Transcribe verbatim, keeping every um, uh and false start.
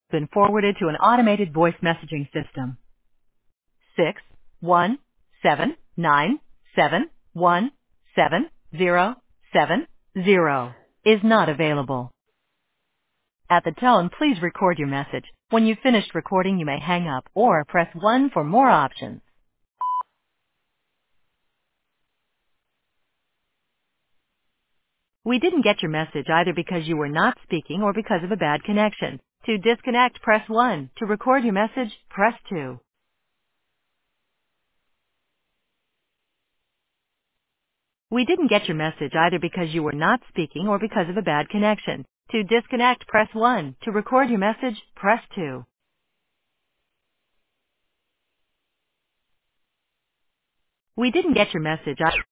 Been forwarded to an automated voice messaging system. Six one seven nine seven one seven zero seven zero is not available. At the tone, please record your message. When you've finished recording, you may hang up or press one for more options. We didn't get your message either because you were not speaking or because of a bad connection. To disconnect, press one. To record your message, press two. We didn't get your message either because you were not speaking or because of a bad connection. To disconnect, press one. To record your message, press two. We didn't get your message either.